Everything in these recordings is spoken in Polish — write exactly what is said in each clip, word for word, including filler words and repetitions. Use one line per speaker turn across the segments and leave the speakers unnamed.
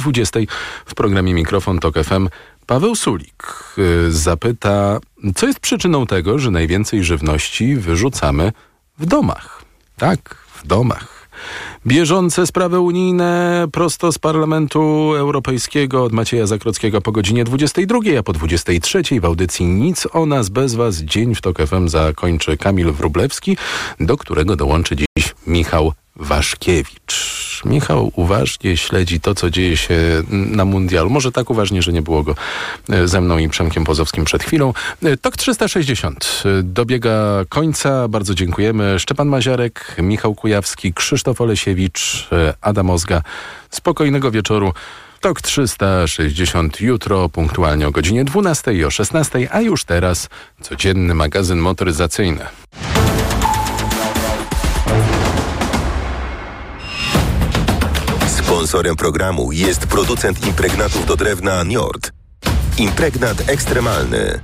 dwudziestej w programie Mikrofon Tok F M Paweł Sulik zapyta, co jest przyczyną tego, że najwięcej żywności wyrzucamy w domach. Tak, w domach. Bieżące sprawy unijne prosto z Parlamentu Europejskiego od Macieja Zakrockiego po godzinie dwudziestej drugiej, a po dwudziestej trzeciej w audycji Nic o nas bez was. Dzień w Tok F M zakończy Kamil Wróblewski, do którego dołączy dziś Michał Waszkiewicz. Michał uważnie śledzi to, co dzieje się na mundialu. Może tak uważnie, że nie było go ze mną i Przemkiem Pozowskim przed chwilą. Tok trzysta sześćdziesiąt dobiega końca. Bardzo dziękujemy. Szczepan Maziarek, Michał Kujawski, Krzysztof Olesiewicz, Adam Ozga. Spokojnego wieczoru. Tok trzysta sześćdziesiąt jutro punktualnie o godzinie dwunastej i o szesnastej, a już teraz codzienny magazyn motoryzacyjny.
Sponsorem programu jest producent impregnatów do drewna Njord. Impregnat ekstremalny.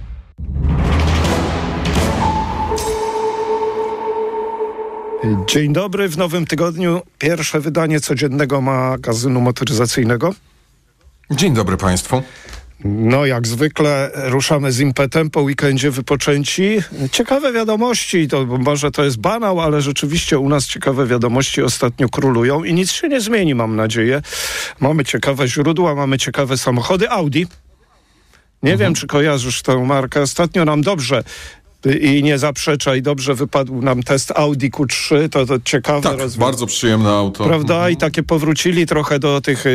Dzień dobry, w nowym tygodniu pierwsze wydanie codziennego magazynu motoryzacyjnego.
Dzień dobry Państwu.
No jak zwykle ruszamy z impetem po weekendzie wypoczęci. Ciekawe wiadomości, to może to jest banał, ale rzeczywiście u nas ciekawe wiadomości ostatnio królują i nic się nie zmieni, mam nadzieję. Mamy ciekawe źródła, mamy ciekawe samochody. Audi. Nie mhm. wiem, czy kojarzysz tę markę. Ostatnio nam dobrze i nie zaprzecza i dobrze wypadł nam test Audi Q trzy, to, to ciekawe.
Tak, rozwi- bardzo przyjemne auto.
Prawda?
Mhm.
I takie powrócili trochę do tych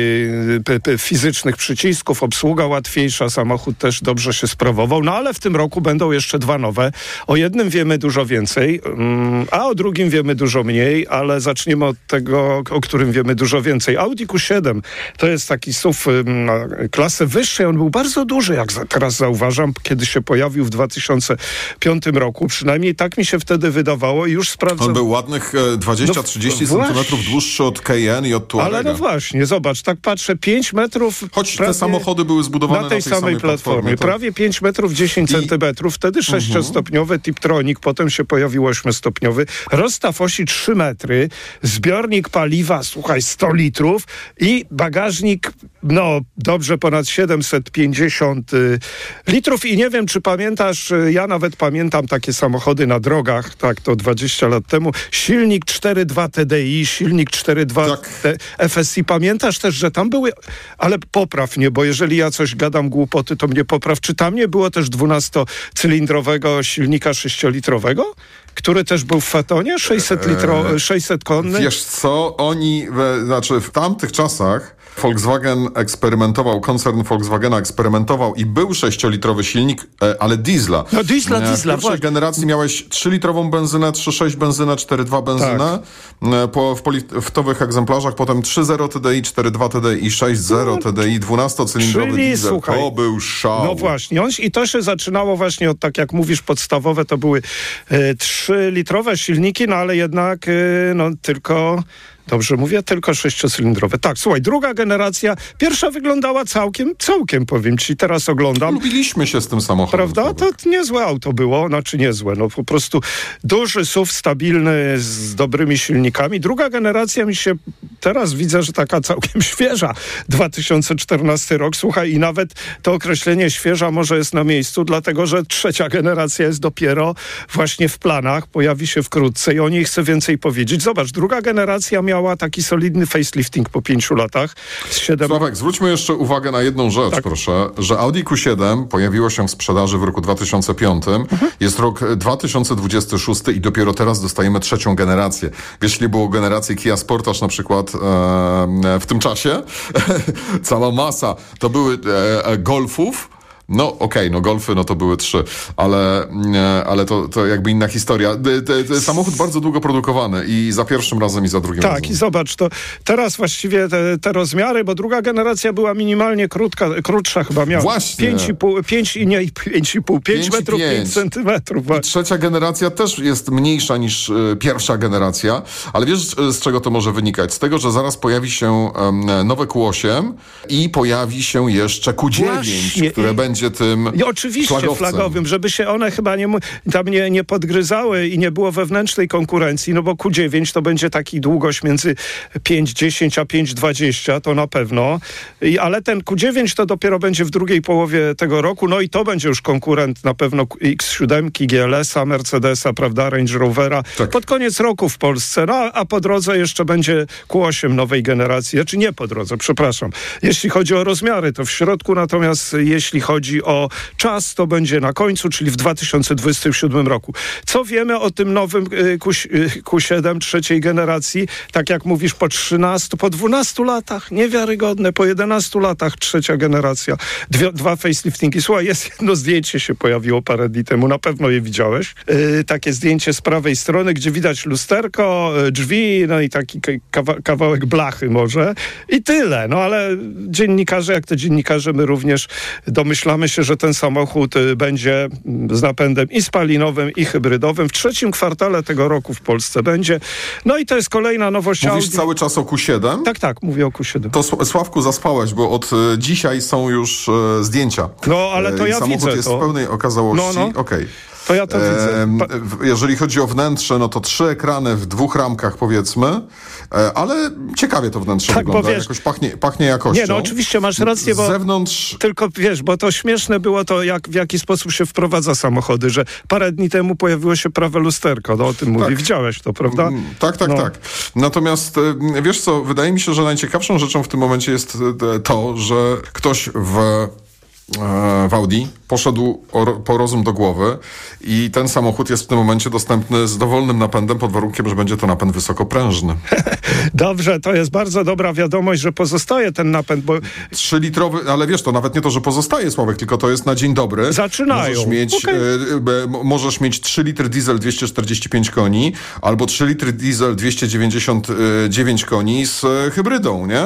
y, p, p, fizycznych przycisków, obsługa łatwiejsza, samochód też dobrze się sprawował, no ale w tym roku będą jeszcze dwa nowe. O jednym wiemy dużo więcej, mm, a o drugim wiemy dużo mniej, ale zaczniemy od tego, o którym wiemy dużo więcej. Audi Q siedem to jest taki S U V y, na klasę wyższej, on był bardzo duży, jak za, teraz zauważam, kiedy się pojawił w dwa tysiące piątym roku, przynajmniej tak mi się wtedy wydawało i już sprawdzam.
On był ładnych dwadzieścia trzydzieści no, centymetrów dłuższy od Cayenne i od Touarega.
Ale no właśnie, zobacz, tak patrzę, pięć metrów...
Choć te samochody były zbudowane
na tej, na tej samej, samej platformie. platformie tak. Prawie pięć metrów dziesięć I... centymetrów, wtedy sześciostopniowy Tiptronic, potem się pojawił ośmiostopniowy, rozstaw osi trzy metry, zbiornik paliwa, słuchaj, sto litrów i bagażnik, no dobrze ponad siedemset pięćdziesiąt y, litrów i nie wiem, czy pamiętasz, ja nawet pamiętam takie samochody na drogach, tak, to dwadzieścia lat temu. Silnik cztery dwa T D I, silnik cztery dwa tak. F S I. Pamiętasz też, że tam były, ale popraw mnie, bo jeżeli ja coś gadam głupoty, to mnie popraw. Czy tam nie było też dwunastocylindrowego silnika sześciolitrowego? Który też był w Fatonie, sześćset litro, sześćset konny.
Wiesz co, oni, we, znaczy w tamtych czasach Volkswagen eksperymentował, koncern Volkswagena eksperymentował i był sześciolitrowy silnik, ale diesla.
No diesla, diesla.
W pierwszej
właśnie.
generacji miałeś trzylitrową benzynę, trzy sześć benzynę, cztery dwa benzynę. Tak. Po, w poliftowych egzemplarzach, potem trzy zero T D I, cztery dwa T D I, sześć zero T D I, dwunastocylindrowy
Czyli,
diesel.
słuchaj,
to był szał.
No właśnie. On, I to się zaczynało właśnie od, tak jak mówisz, podstawowe to były e, trzylitrowe silniki, no ale jednak e, no tylko... Dobrze mówię, tylko sześciocylindrowe. Tak, słuchaj, druga generacja, pierwsza wyglądała całkiem, całkiem powiem ci, teraz oglądam.
Lubiliśmy się z tym samochodem.
Prawda? To niezłe auto było, znaczy niezłe, no po prostu duży S U V, stabilny, z dobrymi silnikami. Druga generacja mi się, teraz widzę, że taka całkiem świeża, dwa tysiące czternasty rok, słuchaj, i nawet to określenie świeża może jest na miejscu, dlatego, że trzecia generacja jest dopiero właśnie w planach, pojawi się wkrótce i o niej chcę więcej powiedzieć. Zobacz, druga generacja miała miała taki solidny facelifting po pięciu latach. Z siedem...
Sławek, zwróćmy jeszcze uwagę na jedną rzecz, tak. proszę, że Audi Q siedem pojawiło się w sprzedaży w roku dwa tysiące piątym. Mhm. Jest rok dwa tysiące dwudziesty szósty i dopiero teraz dostajemy trzecią generację. Wiesz, nie było generacji Kia Sportage na przykład e, w tym czasie? Cała masa. To były e, Golfów. No okej, okay, no Golfy no to były trzy, ale, ale to, to jakby inna historia. Te, te, samochód bardzo długo produkowany i za pierwszym razem i za drugim
tak,
razem.
Tak i zobacz, to teraz właściwie te, te rozmiary, bo druga generacja była minimalnie krótka, krótsza chyba miała.
Właśnie.
pięć i pół, pięć i nie, pięć i pół, pięć metrów, pięć centymetrów.
I trzecia generacja też jest mniejsza niż y, pierwsza generacja, ale wiesz z czego to może wynikać? Z tego, że zaraz pojawi się um, nowe Q osiem i pojawi się jeszcze Q dziewięć, Właśnie. które będzie będzie tym
I oczywiście
flagowcem.
flagowym, żeby się one chyba nie, tam nie, nie podgryzały i nie było wewnętrznej konkurencji, no bo Q dziewięć to będzie taki długość między pięć dziesięć a pięć dwadzieścia, to na pewno. I, ale ten Q dziewięć to dopiero będzie w drugiej połowie tego roku, no i to będzie już konkurent na pewno X siedem, G L S a, Mercedesa, prawda, Range Rovera. Tak. Pod koniec roku w Polsce, no a po drodze jeszcze będzie Q osiem nowej generacji, czy nie po drodze, przepraszam. Jeśli chodzi o rozmiary, to w środku, natomiast jeśli chodzi o czas, to będzie na końcu, czyli w dwa tysiące dwudziestym siódmym roku. Co wiemy o tym nowym Q siedem trzeciej generacji? Tak jak mówisz, po trzynastu, po dwunastu latach, niewiarygodne, po jedenastu latach trzecia generacja, Dwie, dwa faceliftingi. Słuchaj, jest jedno zdjęcie się pojawiło parę dni temu, na pewno je widziałeś. Yy, takie zdjęcie z prawej strony, gdzie widać lusterko, drzwi, no i taki kawa- kawałek blachy może i tyle. No ale dziennikarze, jak to dziennikarze, my również domyślamy się, że ten samochód będzie z napędem i spalinowym, i hybrydowym. W trzecim kwartale tego roku w Polsce będzie. No i to jest kolejna nowość.
Mówisz
Audi.
cały czas o Q siedem?
Tak, tak, mówię o Q siedem.
To Sławku zaspałeś, bo od y, dzisiaj są już y, zdjęcia.
No, ale to
y,
ja
samochód
widzę
jest
to.
w pełnej okazałości.
No, no.
Okej. Okay.
To ja to widzę.
Pa- Jeżeli chodzi o wnętrze, no to trzy ekrany w dwóch ramkach, powiedzmy, e, ale ciekawie to wnętrze
tak,
wygląda.
Bo wiesz,
Jakoś pachnie, pachnie jakością.
Nie, no oczywiście masz rację, bo
z zewnątrz...
tylko wiesz, bo to śmieszne było to, jak, w jaki sposób się wprowadza samochody, że parę dni temu pojawiło się prawe lusterko, no o tym mówi,
tak.
Widziałeś to, prawda?
Tak, tak,
no.
tak. Natomiast wiesz co, wydaje mi się, że najciekawszą rzeczą w tym momencie jest to, że ktoś w w Audi poszedł po rozum do głowy i ten samochód jest w tym momencie dostępny z dowolnym napędem pod warunkiem, że będzie to napęd wysokoprężny.
Dobrze, to jest bardzo dobra wiadomość, że pozostaje ten napęd, bo...
Trzylitrowy, ale wiesz, to nawet nie to, że pozostaje, Sławek, tylko to jest na dzień dobry.
Zaczynają.
Możesz mieć,
okay.
e, e, możesz mieć trzy litry diesel dwieście czterdzieści pięć koni albo trzy litry diesel dwieście dziewięćdziesiąt dziewięć koni z e, hybrydą, nie?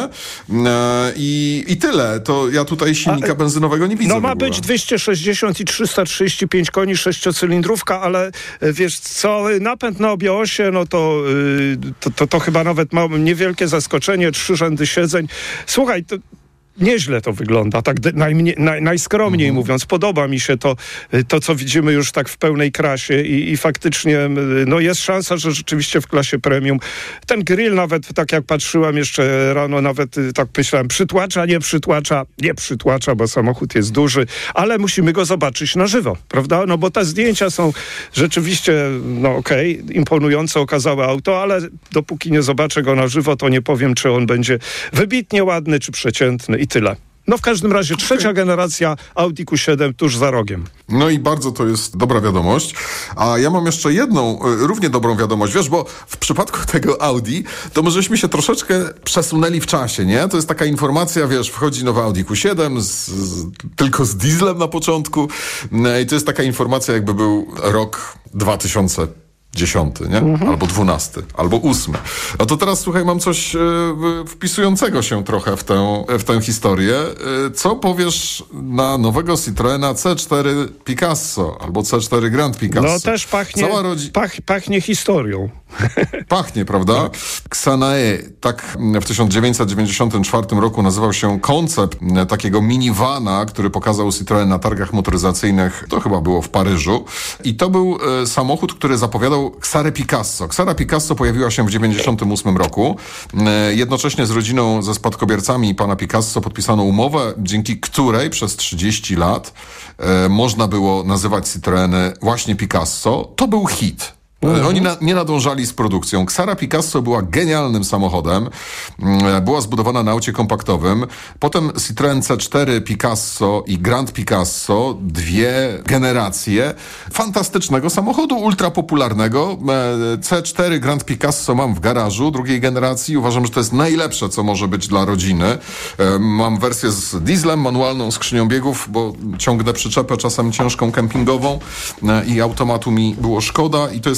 E, i, I tyle. To ja tutaj silnika A, benzynowego nie widzę.
No ma być dwieście sześćdziesiąt i trzysta trzydzieści pięć koni, sześciocylindrówka, ale wiesz co, napęd na obie osie, no to, to, to, to chyba nawet ma niewielkie zaskoczenie, trzy rzędy siedzeń. Słuchaj, to nieźle to wygląda, tak najmniej, naj, najskromniej mhm. mówiąc. Podoba mi się to, to, co widzimy już tak w pełnej krasie i, i faktycznie no jest szansa, że rzeczywiście w klasie premium ten grill nawet, tak jak patrzyłem jeszcze rano, nawet tak myślałem, przytłacza, nie przytłacza, nie przytłacza, bo samochód jest duży, ale musimy go zobaczyć na żywo, prawda? No bo te zdjęcia są rzeczywiście, no okej, okay, imponujące okazały auto, ale dopóki nie zobaczę go na żywo, to nie powiem, czy on będzie wybitnie ładny, czy przeciętny. I tyle. No w każdym razie trzecia okay. generacja Audi Q siedem tuż za rogiem.
No i bardzo to jest dobra wiadomość. A ja mam jeszcze jedną y, równie dobrą wiadomość. Wiesz, bo w przypadku tego Audi to my żeśmy się troszeczkę przesunęli w czasie, nie? To jest taka informacja, wiesz, wchodzi nowa Audi Q siedem z, z, tylko z dieslem na początku y, i to jest taka informacja, jakby był rok dwa tysiące dziesiąty, nie? Mhm. Albo dwunasty, albo ósmy. No to teraz, słuchaj, mam coś e, wpisującego się trochę w tę, w tę historię. E, co powiesz na nowego Citroena C cztery Picasso, albo C cztery Grand Picasso?
No też pachnie, rodzi... pach, pachnie historią.
Pachnie, prawda? Xanae, tak w tysiąc dziewięćset dziewięćdziesiątym czwartym roku nazywał się koncept takiego minivana, który pokazał Citroen na targach motoryzacyjnych, to chyba było w Paryżu. I to był e, samochód, który zapowiadał Xarę Picasso. Xara Picasso pojawiła się w dziewięćdziesiątym ósmym roku. E, jednocześnie z rodziną, ze spadkobiercami pana Picasso podpisano umowę, dzięki której przez trzydzieści lat e, można było nazywać Citroeny właśnie Picasso. To był hit. Mhm. Oni na, nie nadążali z produkcją. Xara Picasso była genialnym samochodem. Była zbudowana na aucie kompaktowym. Potem Citroen C cztery Picasso i Grand Picasso. Dwie generacje fantastycznego samochodu, ultrapopularnego. C cztery Grand Picasso mam w garażu drugiej generacji. Uważam, że to jest najlepsze, co może być dla rodziny. Mam wersję z dieslem, manualną skrzynią biegów, bo ciągnę przyczepę czasem ciężką kempingową i automatu mi było szkoda i to jest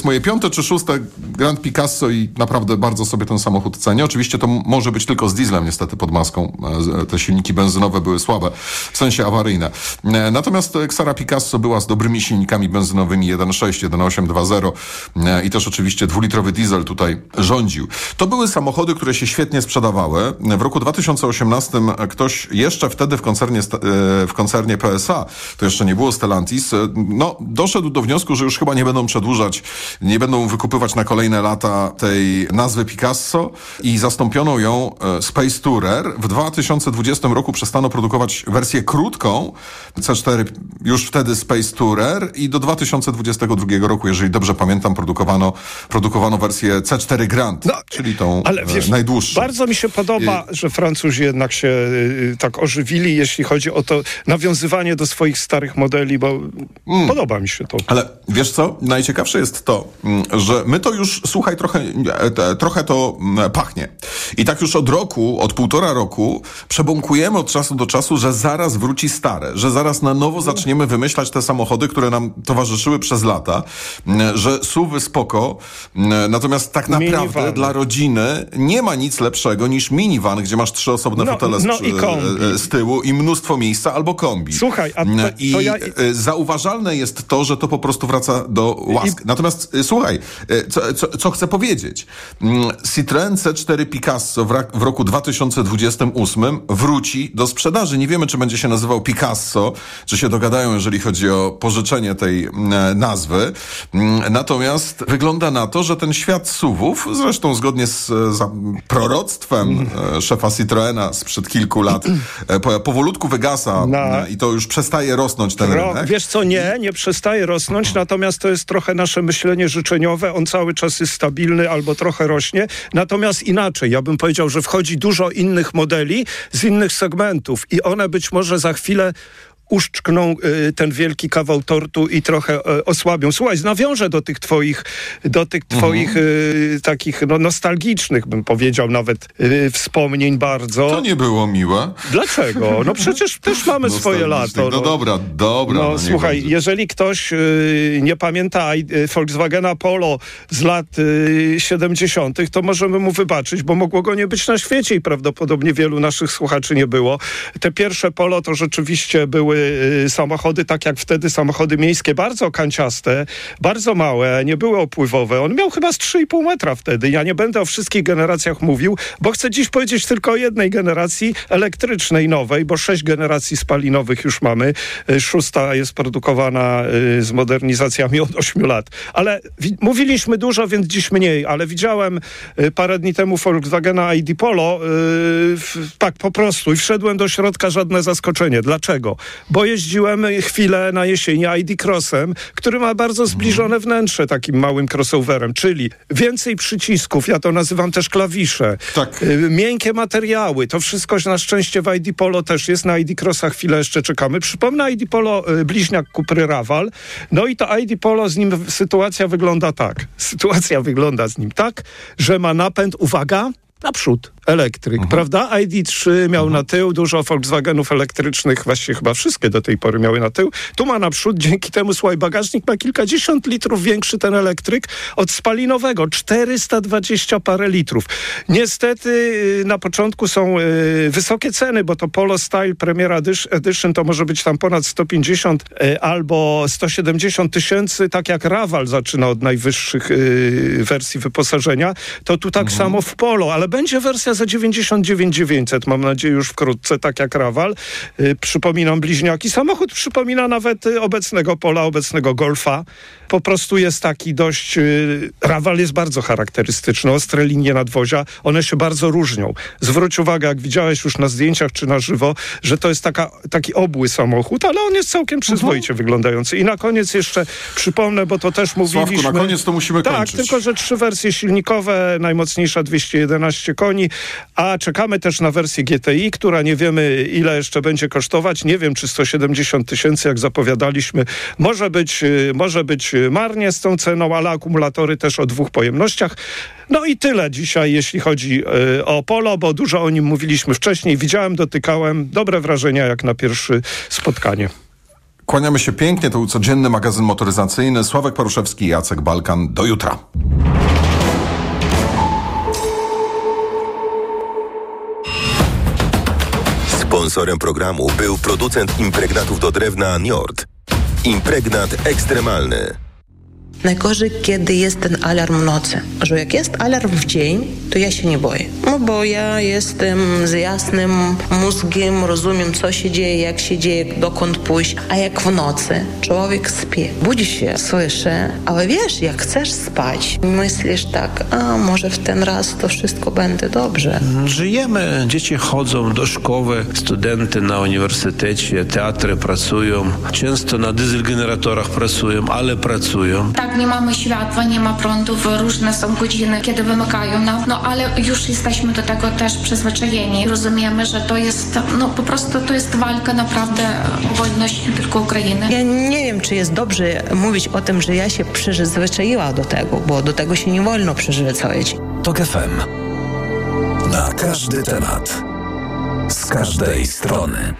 moje piąte czy szóste Grand Picasso i naprawdę bardzo sobie ten samochód cenię. Oczywiście to m- może być tylko z dieslem niestety pod maską. E, te silniki benzynowe były słabe, w sensie awaryjne. E, natomiast Xara Picasso była z dobrymi silnikami benzynowymi jeden sześć, jeden osiem, dwa zero e, i też oczywiście dwulitrowy diesel tutaj rządził. To były samochody, które się świetnie sprzedawały. W roku dwa tysiące osiemnastym ktoś jeszcze wtedy w koncernie, w koncernie P S A, to jeszcze nie było Stellantis, no doszedł do wniosku, że już chyba nie będą przedłużać, nie będą wykupywać na kolejne lata tej nazwy Picasso i zastąpiono ją Space Tourer. W dwa tysiące dwudziestym roku przestano produkować wersję krótką C cztery, już wtedy Space Tourer i do dwa tysiące dwudziestego drugiego roku, jeżeli dobrze pamiętam, produkowano, produkowano wersję C cztery Grand, no, czyli tą ale wiesz, najdłuższą.
Bardzo mi się podoba, I... że Francuzi jednak się y, tak ożywili, jeśli chodzi o to nawiązywanie do swoich starych modeli, bo mm. podoba mi się to.
Ale wiesz co? Najciekawsze jest to, że my to już, słuchaj, trochę, trochę to pachnie. I tak już od roku, od półtora roku przebąkujemy od czasu do czasu, że zaraz wróci stare, że zaraz na nowo zaczniemy wymyślać te samochody, które nam towarzyszyły przez lata, że S U V-y spoko, natomiast tak naprawdę minivan. Dla rodziny nie ma nic lepszego niż minivan, gdzie masz trzy osobne no, fotele z,
no i
z tyłu i mnóstwo miejsca, albo kombi.
Słuchaj, a to,
I
to ja...
zauważalne jest to, że to po prostu wraca do łask. I... Natomiast słuchaj, co, co, co chcę powiedzieć. Citroën C cztery Picasso w, w roku dwa tysiące dwudziestym ósmym wróci do sprzedaży. Nie wiemy, czy będzie się nazywał Picasso, czy się dogadają, jeżeli chodzi o pożyczenie tej e, nazwy. Natomiast wygląda na to, że ten świat S U V-ów, zresztą zgodnie z za, proroctwem e, szefa Citroena sprzed kilku lat, e, po, powolutku wygasa no. e, i to już przestaje rosnąć ten Ro, rynek.
Wiesz co, nie, nie przestaje rosnąć, natomiast to jest trochę nasze myślenie życzeniowe. On cały czas jest stabilny albo trochę rośnie. Natomiast inaczej, ja bym powiedział, że wchodzi dużo innych modeli z innych segmentów i one być może za chwilę uszczkną y, ten wielki kawał tortu i trochę y, osłabią. Słuchaj, nawiążę do tych twoich, do tych twoich y, takich no, nostalgicznych, bym powiedział, nawet y, wspomnień bardzo.
To nie było miłe.
Dlaczego? No przecież też mamy swoje lato.
No, no dobra, dobra.
No,
no
słuchaj, będzie. Jeżeli ktoś y, nie pamięta y, Volkswagena Polo z lat y, siedemdziesiątych, to możemy mu wybaczyć, bo mogło go nie być na świecie i prawdopodobnie wielu naszych słuchaczy nie było. Te pierwsze Polo to rzeczywiście były samochody, tak jak wtedy, samochody miejskie, bardzo kanciaste, bardzo małe, nie były opływowe. On miał chyba z trzy i pół metra wtedy. Ja nie będę o wszystkich generacjach mówił, bo chcę dziś powiedzieć tylko o jednej generacji elektrycznej, nowej, bo sześć generacji spalinowych już mamy. Szósta jest produkowana z modernizacjami od ośmiu lat. Ale wi- mówiliśmy dużo, więc dziś mniej, ale widziałem parę dni temu Volkswagena I D Polo, yy, tak po prostu i wszedłem do środka, żadne zaskoczenie. Dlaczego? Bo jeździłem chwilę na jesieni I D Crossem, który ma bardzo zbliżone wnętrze takim małym crossoverem, czyli więcej przycisków, ja to nazywam też klawisze,
tak.
y, miękkie materiały, to wszystko na szczęście w I D Polo też jest, na I D Crossa chwilę jeszcze czekamy. Przypomnę I D Polo, y, bliźniak Cupry Raval, no i to I D Polo, z nim sytuacja wygląda tak, sytuacja wygląda z nim tak, że ma napęd, uwaga, naprzód. Elektryk, mhm. prawda? I D trzy miał mhm. na tył, dużo Volkswagenów elektrycznych, właściwie chyba wszystkie do tej pory miały na tył. Tu ma naprzód, dzięki temu, słuchaj, bagażnik ma kilkadziesiąt litrów większy ten elektryk od spalinowego. czterysta dwadzieścia parę litrów. Niestety na początku są y, wysokie ceny, bo to Polo Style Premier Edition to może być tam ponad sto pięćdziesiąt y, albo sto siedemdziesiąt tysięcy, tak jak Raval zaczyna od najwyższych y, wersji wyposażenia. To tu tak mhm. samo w Polo, ale będzie wersja za dziewięćdziesiąt dziewięć tysięcy dziewięćset, mam nadzieję już wkrótce, tak jak Raval. Yy, przypominam bliźniaki. Samochód przypomina nawet y, obecnego Pola, obecnego Golfa. Po prostu jest taki dość... Yy, Raval jest bardzo charakterystyczny, ostre linie nadwozia, one się bardzo różnią. Zwróć uwagę, jak widziałeś już na zdjęciach czy na żywo, że to jest taka, taki obły samochód, ale on jest całkiem przyzwoicie uh-huh. wyglądający. I na koniec jeszcze przypomnę, bo to też mówiliśmy...
Sławku, na koniec to musimy
tak,
kończyć.
Tak, tylko że trzy wersje silnikowe, najmocniejsza dwieście jedenaście koni, a czekamy też na wersję G T I, która nie wiemy, ile jeszcze będzie kosztować. Nie wiem, czy sto siedemdziesiąt tysięcy, jak zapowiadaliśmy. Może być, może być marnie z tą ceną, ale akumulatory też o dwóch pojemnościach. No i tyle dzisiaj, jeśli chodzi y, o Polo, bo dużo o nim mówiliśmy wcześniej. Widziałem, dotykałem. Dobre wrażenia jak na pierwsze spotkanie.
Kłaniamy się pięknie, to był codzienny magazyn motoryzacyjny. Sławek Paruszewski, Jacek Balkan. Do jutra.
Sponsorem programu był producent impregnatów do drewna Njord. Impregnat ekstremalny.
Najgorzej, kiedy jest ten alarm w nocy. Że jak jest alarm w dzień, to ja się nie boję. No bo ja jestem z jasnym mózgiem, rozumiem, co się dzieje, jak się dzieje, dokąd pójść. A jak w nocy człowiek śpi, budzi się, słyszy, ale wiesz, jak chcesz spać, myślisz tak, a może w ten raz to wszystko będzie dobrze.
Żyjemy, dzieci chodzą do szkoły, studenty na uniwersytecie, teatry pracują, często na dieselgeneratorach pracują, ale pracują.
Tak, nie mamy światła, nie ma prądów, różne są godziny, kiedy wymykają nam, no ale już jesteśmy do tego też przyzwyczajeni. Rozumiemy, że to jest, no po prostu to jest walka naprawdę o wolność nie tylko Ukrainy.
Ja nie wiem, czy jest dobrze mówić o tym, że ja się przyzwyczaiła do tego, bo do tego się nie wolno przyzwyczaić.
Tok F M. Na każdy temat. Z każdej strony.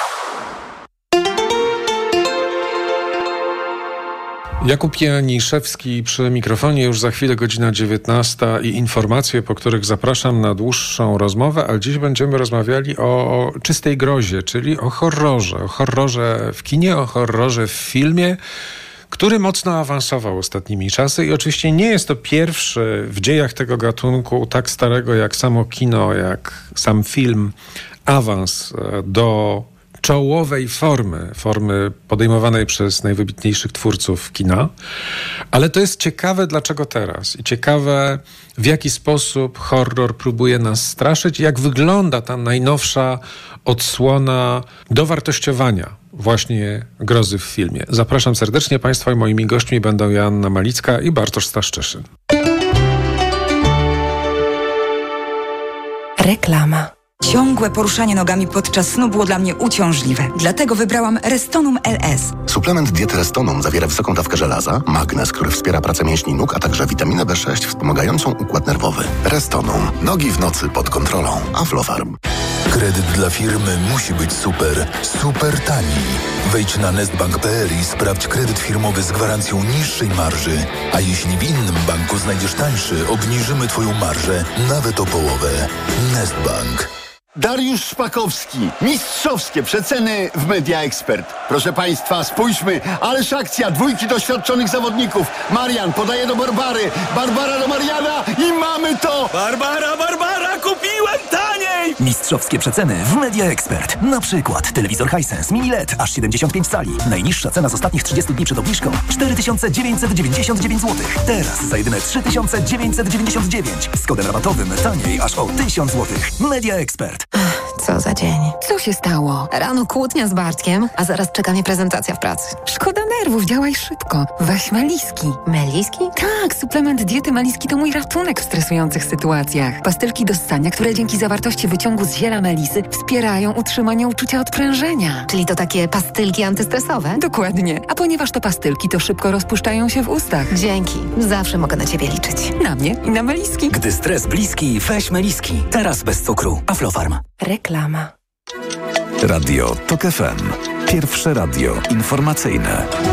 Jakub Janiszewski przy mikrofonie, już za chwilę godzina dziewiętnasta i informacje, po których zapraszam na dłuższą rozmowę, ale dziś będziemy rozmawiali o czystej grozie, czyli o horrorze. O horrorze w kinie, o horrorze w filmie, który mocno awansował ostatnimi czasy i oczywiście nie jest to pierwszy w dziejach tego gatunku, tak starego jak samo kino, jak sam film, awans do czołowej formy, formy podejmowanej przez najwybitniejszych twórców kina. Ale to jest ciekawe, dlaczego teraz. I ciekawe, w jaki sposób horror próbuje nas straszyć, jak wygląda ta najnowsza odsłona dowartościowania właśnie grozy w filmie. Zapraszam serdecznie Państwa i moimi gośćmi będą Joanna Malicka i Bartosz Staszczyszyn.
Reklama. Ciągłe poruszanie nogami podczas snu było dla mnie uciążliwe. Dlatego wybrałam Restonum L S.
Suplement diety Restonum zawiera wysoką dawkę żelaza, magnez, który wspiera pracę mięśni nóg, a także witaminę B sześć wspomagającą układ nerwowy. Restonum. Nogi w nocy pod kontrolą. Aflofarm.
Kredyt dla firmy musi być super, super tani. Wejdź na nestbank kropka p l i sprawdź kredyt firmowy z gwarancją niższej marży. A jeśli w innym banku znajdziesz tańszy, obniżymy Twoją marżę nawet o połowę. Nestbank.
Dariusz Szpakowski. Mistrzowskie przeceny w Media Expert. Proszę Państwa, spójrzmy. Ależ akcja. Dwójki doświadczonych zawodników. Marian podaje do Barbary. Barbara do Mariana i mamy to!
Barbara, Barbara, kupiłem taniej!
Mistrzowskie przeceny w Media Expert. Na przykład telewizor Hisense Mini L E D aż siedemdziesiąt pięć cali. Najniższa cena z ostatnich trzydziestu dni przed obniżką cztery tysiące dziewięćset dziewięćdziesiąt dziewięć złotych. Teraz za jedyne trzy tysiące dziewięćset dziewięćdziesiąt dziewięć. Z kodem rabatowym taniej aż o tysiąc złotych. Media Expert.
Co za dzień.
Co się stało? Rano kłótnia z Bartkiem, a zaraz czeka mnie prezentacja w pracy.
Szkoda nerwów, działaj szybko. Weź Meliski.
Meliski?
Tak, suplement diety Meliski to mój ratunek w stresujących sytuacjach. Pastylki do ssania, które dzięki zawartości wyciągu z ziela melisy wspierają utrzymanie uczucia odprężenia.
Czyli to takie pastylki antystresowe?
Dokładnie. A ponieważ to pastylki, to szybko rozpuszczają się w ustach.
Dzięki. Zawsze mogę na Ciebie liczyć.
Na mnie i na Meliski.
Gdy stres bliski, weź Meliski. Teraz bez cukru. Aflofarm.
Reklama.
Radio Tok F M. Pierwsze radio informacyjne.